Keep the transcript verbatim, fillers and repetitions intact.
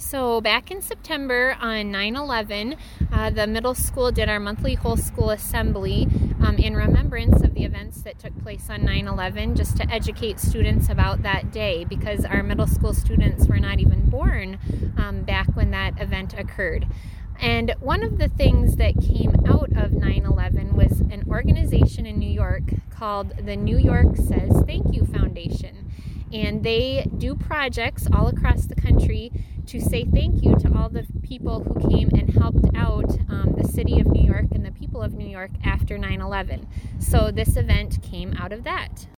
So back in September on nine eleven, uh, the middle school did our monthly whole school assembly um, in remembrance of the events that took place on nine eleven, just to educate students about that day, because our middle school students were not even born um, back when that event occurred. And one of the things that came out of nine eleven was an organization in New York called the New York Says Thank You Foundation. And they do projects all across the country to say thank you to all the people who came and helped out um, the city of New York and the people of New York after nine eleven. So this event came out of that.